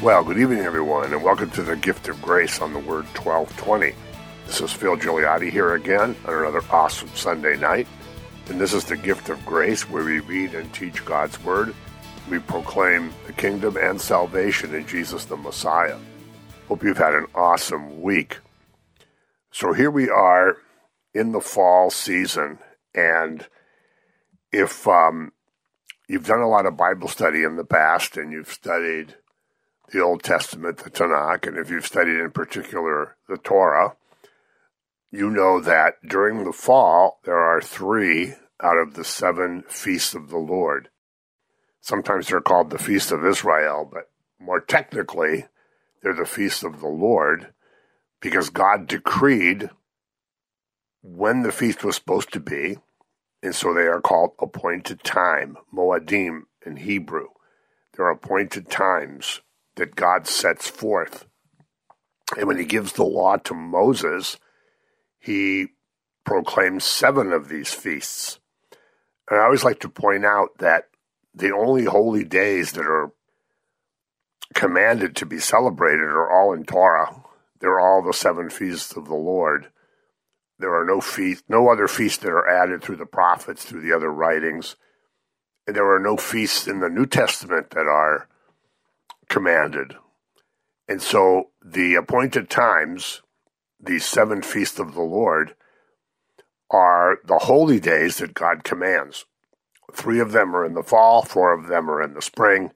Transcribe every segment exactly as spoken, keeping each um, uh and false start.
Well, good evening, everyone, and welcome to the Gift of Grace on the Word twelve twenty. This is Phil Gigliotti here again on another awesome Sunday night, and this is the Gift of Grace, where we read and teach God's Word. We proclaim the kingdom and salvation in Jesus the Messiah. Hope you've had an awesome week. So here we are in the fall season, and if um, you've done a lot of Bible study in the past, and you've studied the Old Testament, the Tanakh, and if you've studied in particular the Torah, you know that during the fall there are three out of the seven feasts of the Lord. Sometimes they're called the Feast of Israel, but more technically, they're the Feast of the Lord, because God decreed when the feast was supposed to be, and so they are called appointed time, Moadim in Hebrew. They're appointed times that God sets forth. And when he gives the law to Moses, he proclaims seven of these feasts. And I always like to point out that the only holy days that are commanded to be celebrated are all in Torah. They're all the seven feasts of the Lord. There are no feast, no other feasts that are added through the prophets, through the other writings. And there are no feasts in the New Testament that are commanded. And so the appointed times, these seven feasts of the Lord, are the holy days that God commands. Three of them are in the fall, four of them are in the spring.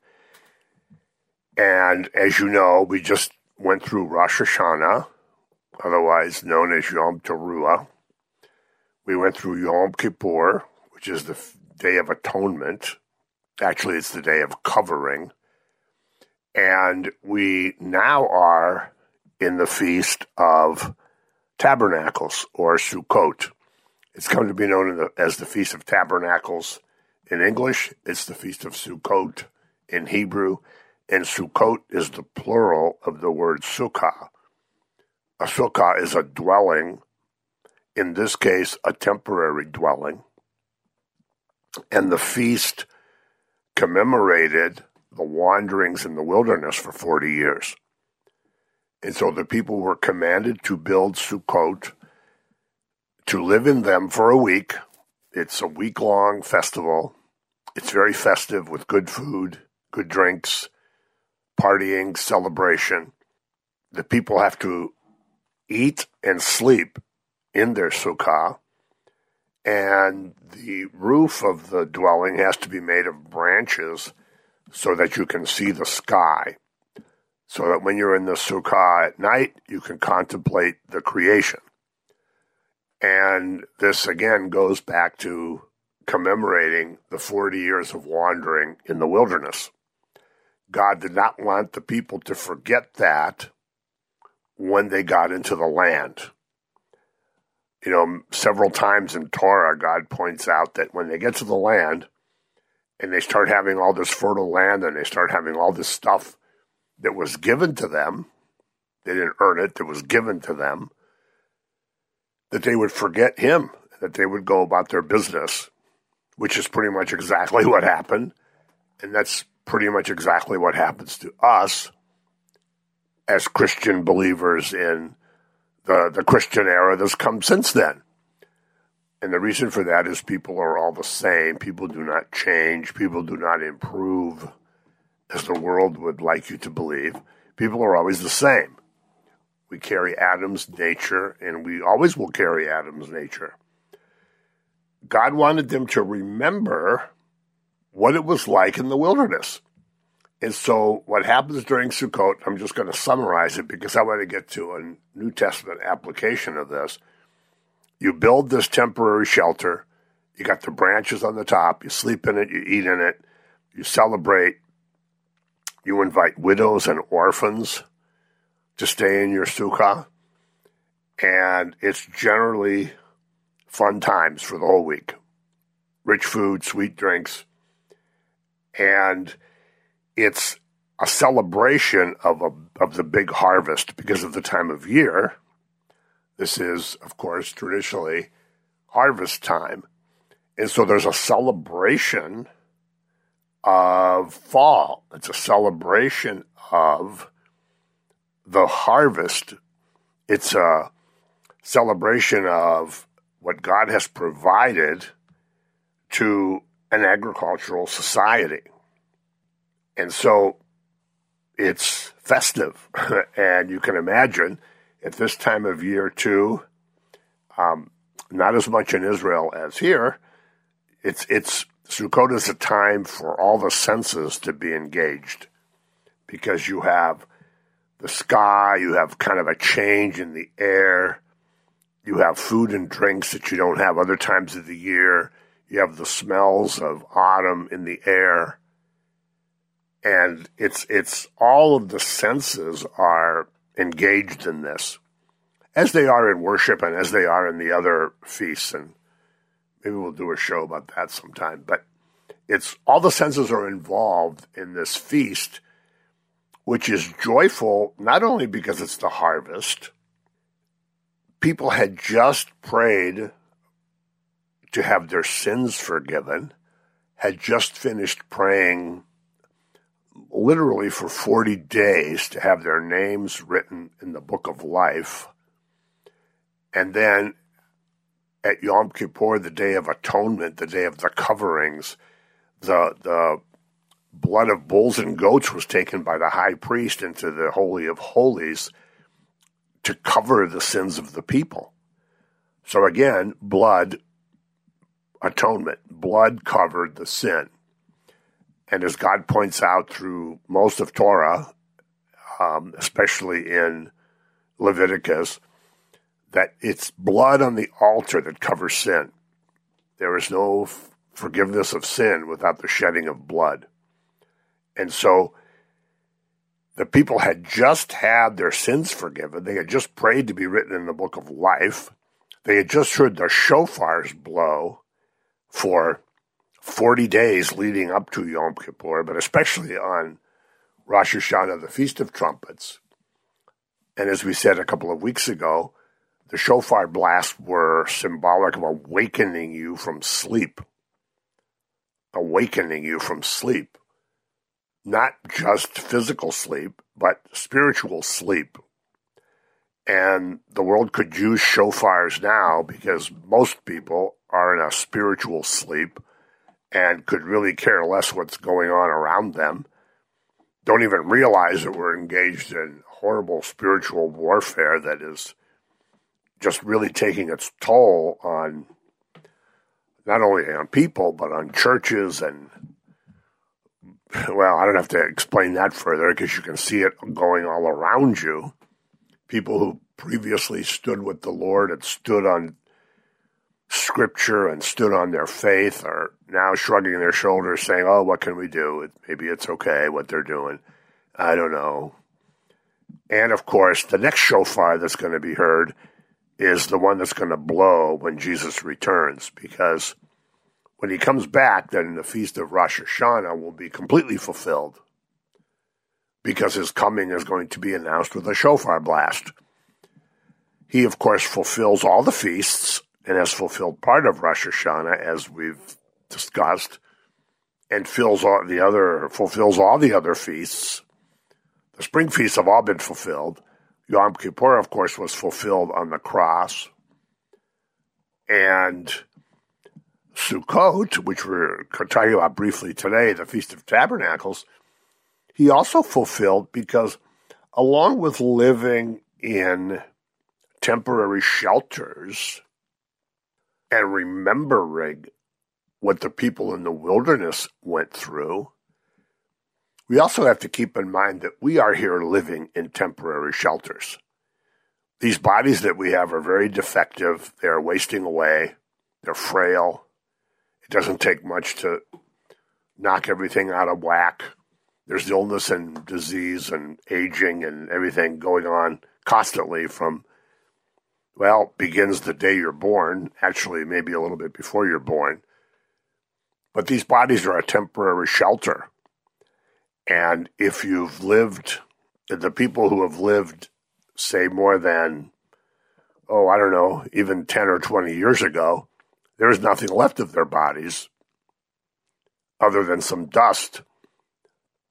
And as you know, we just went through Rosh Hashanah, otherwise known as Yom Teruah. We went through Yom Kippur, which is the Day of Atonement. Actually, it's the Day of Covering. And we now are in the Feast of Tabernacles, or Sukkot. It's come to be known as the Feast of Tabernacles in English. It's the Feast of Sukkot in Hebrew. And Sukkot is the plural of the word sukkah. A sukkah is a dwelling, in this case, a temporary dwelling. And the feast commemorated the wanderings in the wilderness for forty years. And so the people were commanded to build Sukkot, to live in them for a week. It's a week-long festival. It's very festive with good food, good drinks, partying, celebration. The people have to eat and sleep in their sukkah, and the roof of the dwelling has to be made of branches so that you can see the sky, so that when you're in the sukkah at night, you can contemplate the creation. And this, again, goes back to commemorating the forty years of wandering in the wilderness. God did not want the people to forget that when they got into the land. You know, several times in Torah, God points out that when they get to the land and they start having all this fertile land and they start having all this stuff that was given to them, they didn't earn it, that was given to them, that they would forget him, that they would go about their business, which is pretty much exactly what happened. And that's pretty much exactly what happens to us as Christian believers in the, the Christian era that's come since then. And the reason for that is people are all the same. People do not change. People do not improve as the world would like you to believe. People are always the same. We carry Adam's nature, and we always will carry Adam's nature. God wanted them to remember what it was like in the wilderness. And so what happens during Sukkot, I'm just going to summarize it because I want to get to a New Testament application of this. You build this temporary shelter. You got the branches on the top. You sleep in it. You eat in it. You celebrate. You invite widows and orphans to stay in your sukkah. And it's generally fun times for the whole week. Rich food, sweet drinks. And it's a celebration of a, of the big harvest because of the time of year. This is, of course, traditionally harvest time. And so there's a celebration of fall. It's a celebration of the harvest. It's a celebration of what God has provided to an agricultural society. And so it's festive. And you can imagine at this time of year too, um, not as much in Israel as here, it's, it's, Sukkot is a time for all the senses to be engaged, because you have the sky, you have kind of a change in the air, you have food and drinks that you don't have other times of the year, you have the smells of autumn in the air, and it's it's all of the senses are engaged in this, as they are in worship and as they are in the other feasts, and maybe we'll do a show about that sometime. But it's all the senses are involved in this feast, which is joyful not only because it's the harvest. People had just prayed to have their sins forgiven, had just finished praying literally for forty days to have their names written in the book of life. And then at Yom Kippur, the Day of Atonement, the Day of the Coverings, the the blood of bulls and goats was taken by the high priest into the Holy of Holies to cover the sins of the people. So again, blood, atonement, blood covered the sin. And as God points out through most of Torah, um, especially in Leviticus, that it's blood on the altar that covers sin. There is no f- forgiveness of sin without the shedding of blood. And so the people had just had their sins forgiven. They had just prayed to be written in the book of life. They had just heard the shofars blow for forty days leading up to Yom Kippur, but especially on Rosh Hashanah, the Feast of Trumpets. And as we said a couple of weeks ago, the shofar blasts were symbolic of awakening you from sleep. Awakening you from sleep. Not just physical sleep, but spiritual sleep. And the world could use shofars now because most people are in a spiritual sleep and could really care less what's going on around them. Don't even realize that we're engaged in horrible spiritual warfare that is just really taking its toll on not only on people, but on churches. And, well, I don't have to explain that further because you can see it going all around you. People who previously stood with the Lord and stood on Scripture and stood on their faith are now shrugging their shoulders saying, oh, what can we do? Maybe it's okay what they're doing. I don't know. And, of course, the next shofar that's going to be heard is the one that's going to blow when Jesus returns, because when he comes back, then the Feast of Rosh Hashanah will be completely fulfilled, because his coming is going to be announced with a shofar blast. He, of course, fulfills all the feasts and has fulfilled part of Rosh Hashanah, as we've discussed, and fills all the other fulfills all the other feasts. The spring feasts have all been fulfilled. Yom Kippur, of course, was fulfilled on the cross. And Sukkot, which we're talking about briefly today, the Feast of Tabernacles, he also fulfilled because along with living in temporary shelters and remembering what the people in the wilderness went through, we also have to keep in mind that we are here living in temporary shelters. These bodies that we have are very defective. They are wasting away. They're frail. It doesn't take much to knock everything out of whack. There's illness and disease and aging and everything going on constantly from, well, begins the day you're born, actually maybe a little bit before you're born. But these bodies are a temporary shelter. And if you've lived, the people who have lived, say, more than, oh, I don't know, even ten or twenty years ago, there is nothing left of their bodies other than some dust,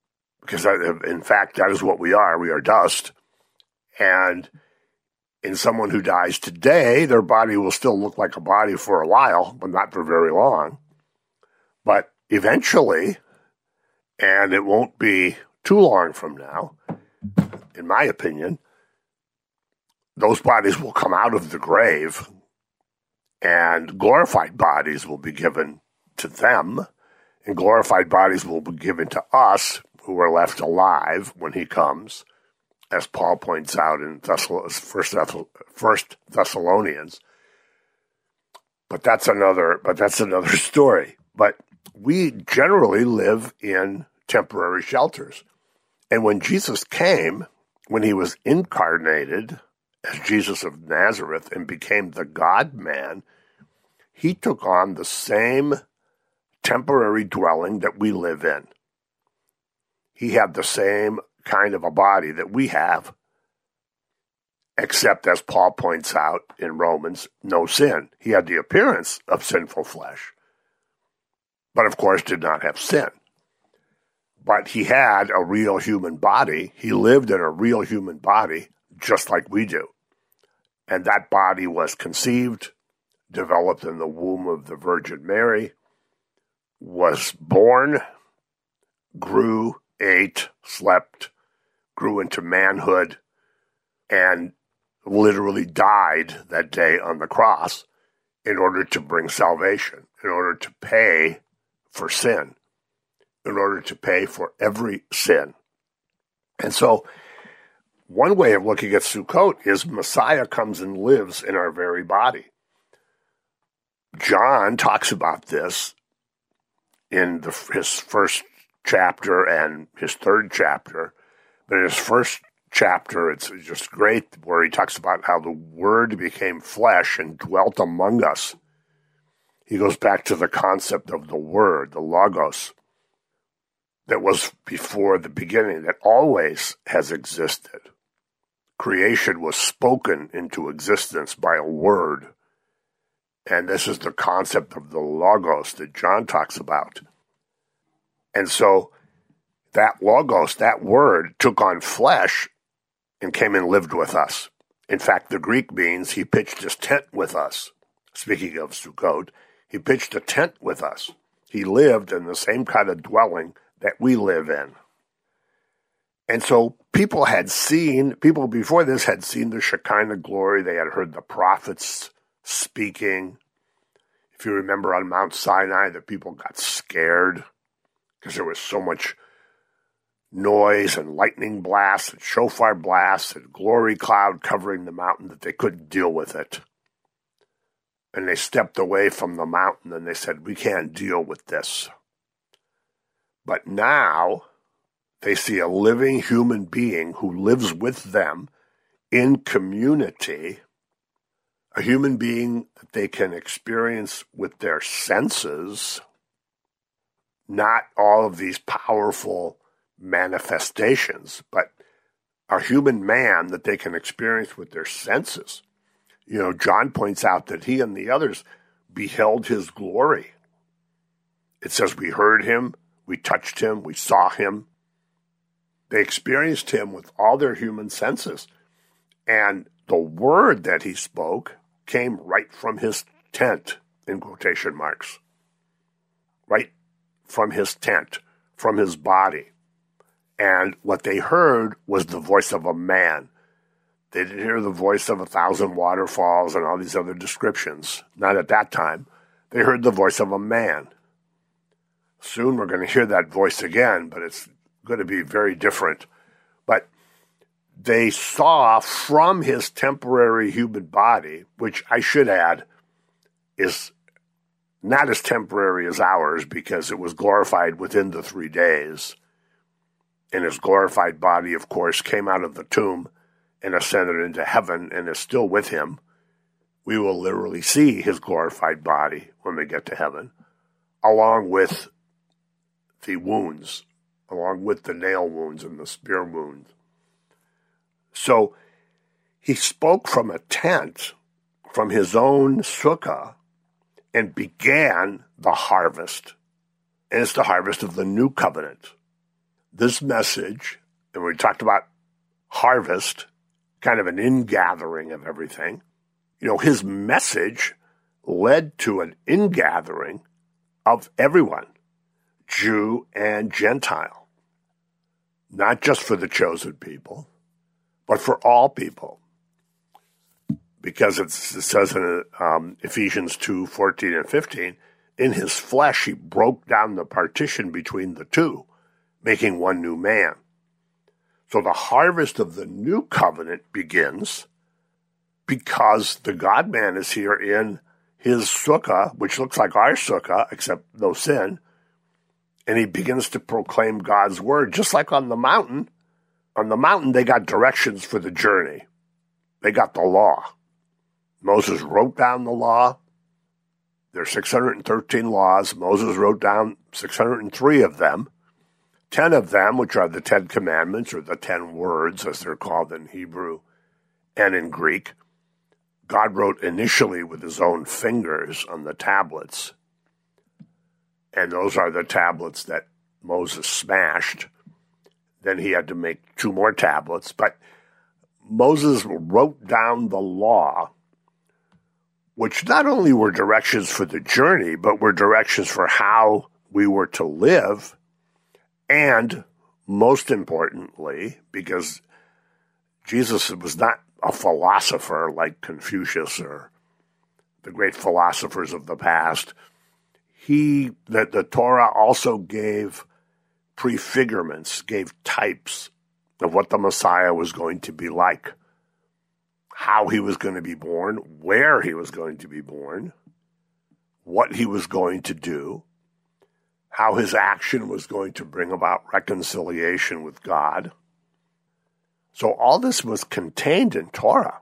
because in fact, that is what we are. We are dust. And in someone who dies today, their body will still look like a body for a while, but not for very long. But eventually, and it won't be too long from now, in my opinion, those bodies will come out of the grave and glorified bodies will be given to them, and glorified bodies will be given to us who are left alive when he comes, as Paul points out in First Thessalonians. But that's another, but that's another story. But we generally live in temporary shelters. And when Jesus came, when he was incarnated as Jesus of Nazareth and became the God-man, he took on the same temporary dwelling that we live in. He had the same kind of a body that we have, except, as Paul points out in Romans, no sin. He had the appearance of sinful flesh, but of course did not have sin. But he had a real human body. He lived in a real human body, just like we do. And that body was conceived, developed in the womb of the Virgin Mary, was born, grew, ate, slept, grew into manhood, and literally died that day on the cross in order to bring salvation, in order to pay for sin, in order to pay for every sin. And so one way of looking at Sukkot is Messiah comes and lives in our very body. John talks about this in the, his first chapter and his third chapter. But in his first chapter, it's just great, where he talks about how the Word became flesh and dwelt among us. He goes back to the concept of the Word, the Logos, that was before the beginning, that always has existed. Creation was spoken into existence by a word. And this is the concept of the Logos that John talks about. And so that Logos, that word, took on flesh and came and lived with us. In fact, the Greek means he pitched his tent with us. Speaking of Sukkot, he pitched a tent with us. He lived in the same kind of dwelling that we live in. And so people had seen, people before this had seen the Shekinah glory. They had heard the prophets speaking. If you remember on Mount Sinai, the people got scared because there was so much noise and lightning blasts and shofar blasts and glory cloud covering the mountain that they couldn't deal with it. And they stepped away from the mountain and they said, we can't deal with this. But now they see a living human being who lives with them in community, a human being that they can experience with their senses, not all of these powerful manifestations, but a human man that they can experience with their senses. You know, John points out that he and the others beheld his glory. It says we heard him, we touched him, we saw him. They experienced him with all their human senses. And the word that he spoke came right from his tent, in quotation marks. Right from his tent, from his body. And what they heard was the voice of a man. They didn't hear the voice of a thousand waterfalls and all these other descriptions. Not at that time. They heard the voice of a man. Soon we're going to hear that voice again, but it's going to be very different. But they saw from his temporary human body, which I should add is not as temporary as ours because it was glorified within the three days. And his glorified body, of course, came out of the tomb and ascended into heaven and is still with him. We will literally see his glorified body when we get to heaven, along with the wounds, along with the nail wounds and the spear wounds. So he spoke from a tent, from his own sukkah, and began the harvest. And it's the harvest of the new covenant. this message, and we talked about harvest, kind of an ingathering of everything. You know, his message led to an ingathering of everyone, Jew and Gentile, not just for the chosen people, but for all people. Because it's, it says in um, Ephesians two, fourteen and fifteen, in his flesh he broke down the partition between the two, making one new man. So the harvest of the new covenant begins because the God-man is here in his sukkah, which looks like our sukkah, except no sin, and he begins to proclaim God's word, just like on the mountain. On the mountain, they got directions for the journey. They got the law. Moses wrote down the law. There are six hundred thirteen laws. Moses wrote down six hundred three of them. Ten of them, which are the Ten Commandments, or the Ten Words, as they're called in Hebrew and in Greek, God wrote initially with his own fingers on the tablets. And those are the tablets that Moses smashed. Then he had to make two more tablets. But Moses wrote down the law, which not only were directions for the journey, but were directions for how we were to live. And most importantly, because Jesus was not a philosopher like Confucius or the great philosophers of the past, he, that the Torah also gave prefigurements, gave types of what the Messiah was going to be like, how he was going to be born, where he was going to be born, what he was going to do, how his action was going to bring about reconciliation with God. So all this was contained in Torah.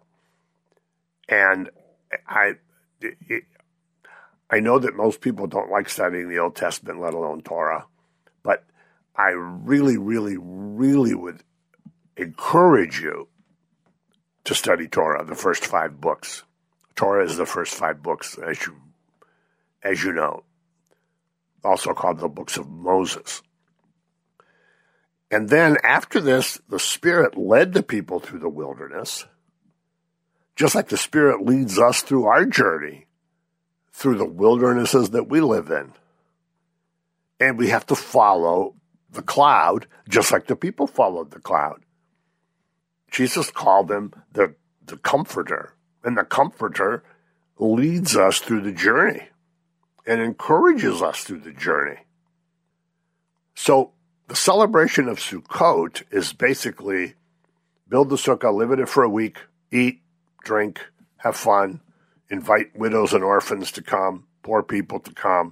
And I, it, I know that most people don't like studying the Old Testament, let alone Torah, but I really, really, really would encourage you to study Torah, the first five books. Torah is the first five books, as you, as you know, also called the books of Moses. And then after this, the Spirit led the people through the wilderness, just like the Spirit leads us through our journey, through the wildernesses that we live in. And we have to follow the cloud, just like the people followed the cloud. Jesus called him the, the Comforter, and the Comforter leads us through the journey and encourages us through the journey. So the celebration of Sukkot is basically build the sukkah, live in it for a week, eat, drink, have fun, invite widows and orphans to come, poor people to come.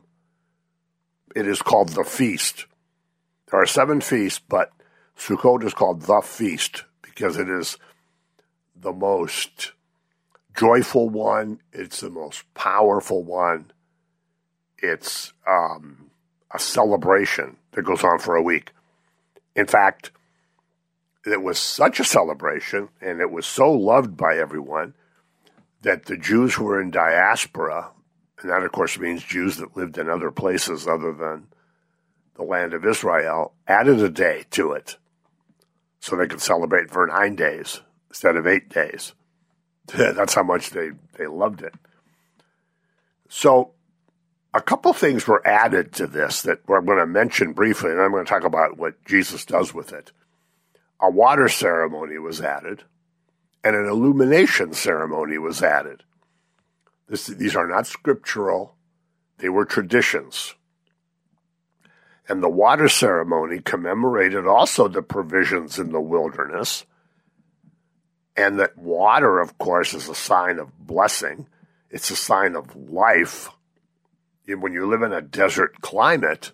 It is called the feast. There are seven feasts, but Sukkot is called the feast because it is the most joyful one. It's the most powerful one. It's um, a celebration that goes on for a week. In fact, it was such a celebration, and it was so loved by everyone, that the Jews who were in diaspora, and that of course means Jews that lived in other places other than the land of Israel, added a day to it so they could celebrate for nine days instead of eight days. That's how much they, they loved it. So a couple things were added to this that I'm going to mention briefly, and I'm going to talk about what Jesus does with it. A water ceremony was added, and an illumination ceremony was added. This, these are not scriptural. They were traditions. And the water ceremony commemorated also the provisions in the wilderness, and that water, of course, is a sign of blessing. It's a sign of life. When you live in a desert climate,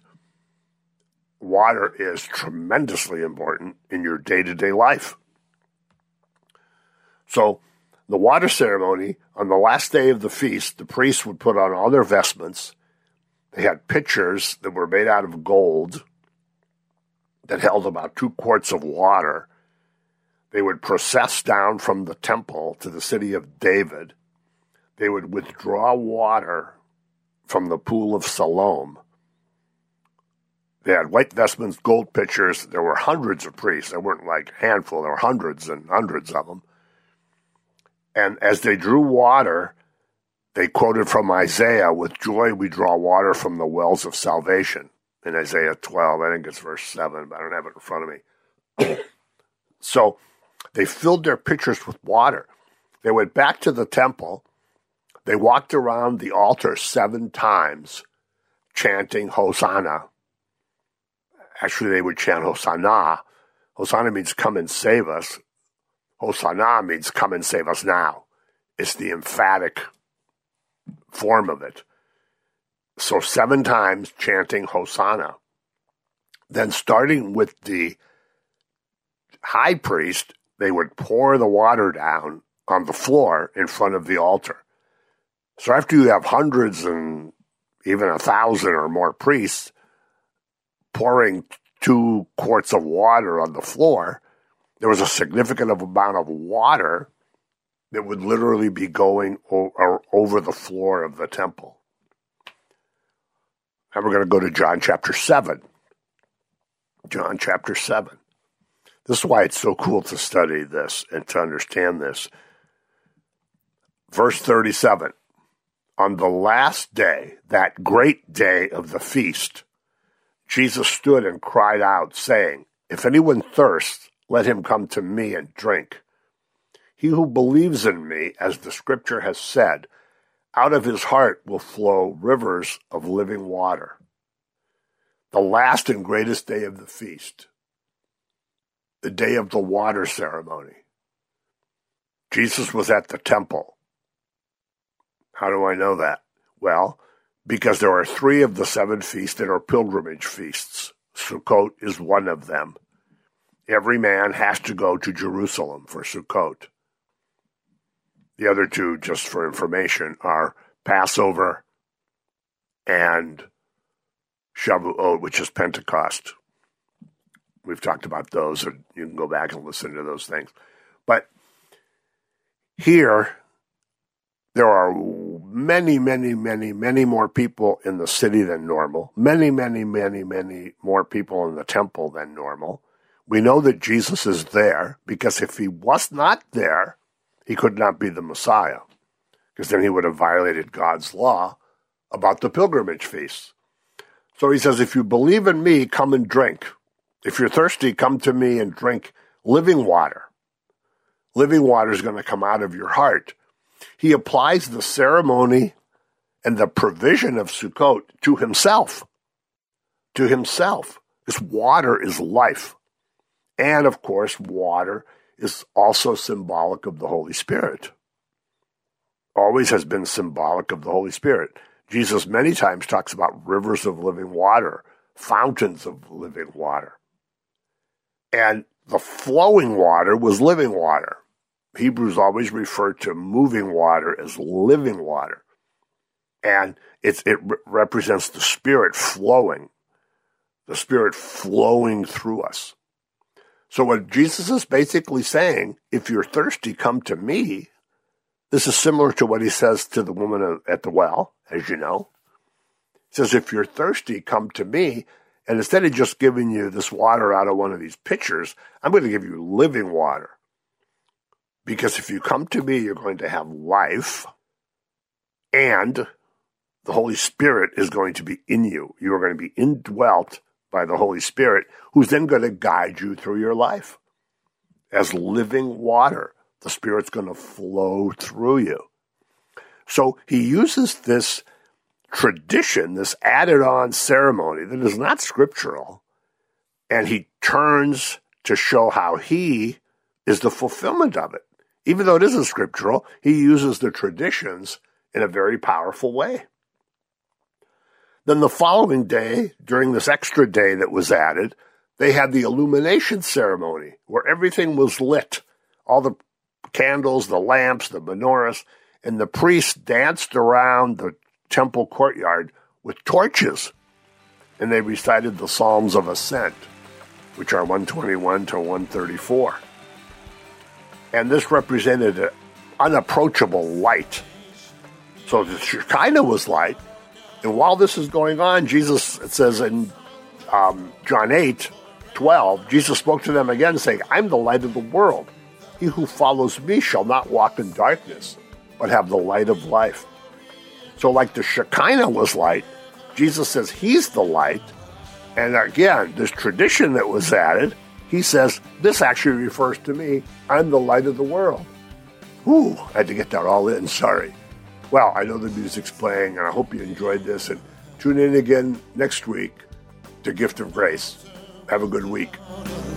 water is tremendously important in your day-to-day life. So the water ceremony, on the last day of the feast, the priests would put on all their vestments. They had pitchers that were made out of gold that held about two quarts of water. They would process down from the temple to the city of David. They would withdraw water from the pool of Siloam. They had white vestments, gold pitchers. There were hundreds of priests. There weren't like a handful. There were hundreds and hundreds of them. And as they drew water, they quoted from Isaiah, "With joy we draw water from the wells of salvation." In Isaiah twelve, I think it's verse seven, but I don't have it in front of me. So they filled their pitchers with water. They went back to the temple. They walked around the altar seven times, chanting Hosanna. Actually, they would chant Hosanna. Hosanna means come and save us. Hosanna means come and save us now. It's the emphatic form of it. So seven times chanting Hosanna. Then starting with the high priest, they would pour the water down on the floor in front of the altar. So after you have hundreds and even a thousand or more priests pouring two quarts of water on the floor, there was a significant amount of water that would literally be going o- over the floor of the temple. Now we're going to go to John chapter seven. John chapter seven. This is why it's so cool to study this and to understand this. Verse thirty-seven. On the last day, that great day of the feast, Jesus stood and cried out, saying, "If anyone thirsts, let him come to me and drink. He who believes in me, as the scripture has said, out of his heart will flow rivers of living water." The last and greatest day of the feast, the day of the water ceremony. Jesus was at the temple. How do I know that? Well, because there are three of the seven feasts that are pilgrimage feasts. Sukkot is one of them. Every man has to go to Jerusalem for Sukkot. The other two, just for information, are Passover and Shavuot, which is Pentecost. We've talked about those, and you can go back and listen to those things. But here, there are many, many, many, many more people in the city than normal. Many, many, many, many more people in the temple than normal. We know that Jesus is there because if he was not there, he could not be the Messiah, because then he would have violated God's law about the pilgrimage feasts. So he says, if you believe in me, come and drink. If you're thirsty, come to me and drink living water. Living water is going to come out of your heart. He applies the ceremony and the provision of Sukkot to himself. To himself. Because water is life. And, of course, water is also symbolic of the Holy Spirit. Always has been symbolic of the Holy Spirit. Jesus many times talks about rivers of living water, fountains of living water. And the flowing water was living water. Hebrews always refer to moving water as living water. And it's, it re- represents the Spirit flowing, the Spirit flowing through us. So what Jesus is basically saying, if you're thirsty, come to me. This is similar to what he says to the woman at the well, as you know. He says, if you're thirsty, come to me. And instead of just giving you this water out of one of these pitchers, I'm going to give you living water. Because if you come to me, you're going to have life, and the Holy Spirit is going to be in you. You are going to be indwelt by the Holy Spirit, who's then going to guide you through your life. As living water, the Spirit's going to flow through you. So he uses this tradition, this added-on ceremony that is not scriptural, and he turns to show how he is the fulfillment of it. Even though it isn't scriptural, he uses the traditions in a very powerful way. Then the following day, during this extra day that was added, they had the illumination ceremony where everything was lit. All the candles, the lamps, the menorahs, and the priests danced around the temple courtyard with torches. And they recited the Psalms of Ascent, which are one twenty-one to one thirty-four. And this represented an unapproachable light. So the Shekinah was light. And while this is going on, Jesus, it says in um, John eight twelve, Jesus spoke to them again, saying, I'm the light of the world. He who follows me shall not walk in darkness, but have the light of life. So like the Shekinah was light, Jesus says he's the light. And again, this tradition that was added, he says, this actually refers to me. I'm the light of the world. Whew, I had to get that all in, sorry. Well, I know the music's playing, and I hope you enjoyed this. And tune in again next week to Gift of Grace. Have a good week.